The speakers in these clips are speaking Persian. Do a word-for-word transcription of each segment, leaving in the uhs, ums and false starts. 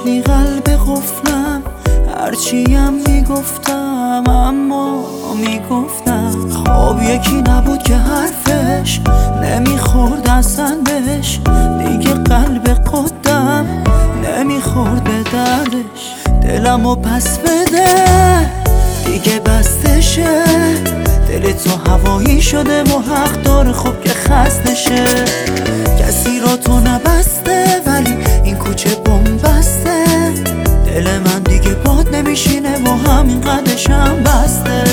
داشتی قلب قفلم، هرچیم میگفتم اما میگفتم. خب یکی نبود که حرفش نمیخورد اصلا بهش، دیگه قلب قدم نمیخورد به دردش. دلمو پس بده دیگه بستشه، دل تو هوایی شده و حق داره خب که خستشه. کسی را تو نبسته ولی این کوچه بن‌بسته، دل من دیگه باد نمیشینه و همین قدشم بسته.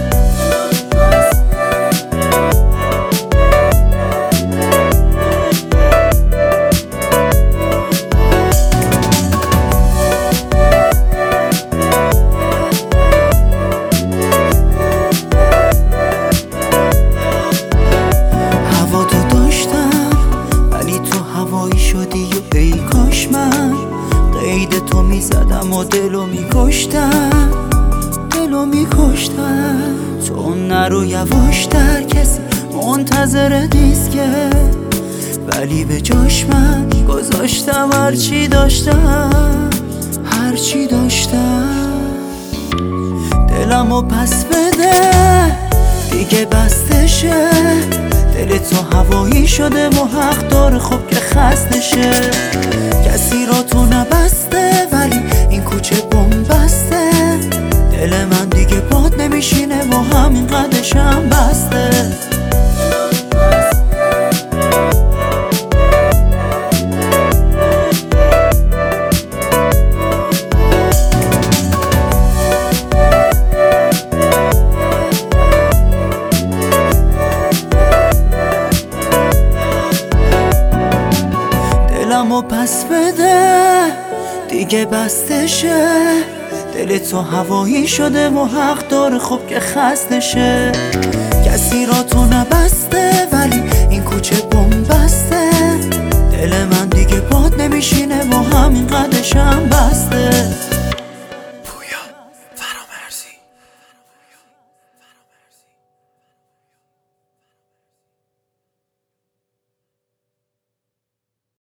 قید تو میزدم و دلو میکشتم، دلو میکشتم. تو نرو یواشتر، کسی منتظر دیسکه، ولی به جاش من گذاشتم هرچی داشتم، هرچی داشتم. دلمو پس بده دیگه بستشه، دل تو هوایی شده و حق داره خب که خستشه. کسی را تو نبسته ولی این کوچه بن‌بسته، دل من دیگه باد نمیشینه و همین قدشم بسته. دلمو پس بده دیگه بستشه، دل تو هوایی شده و حق داره خب که خستشه. کسی را تو نبسته ولی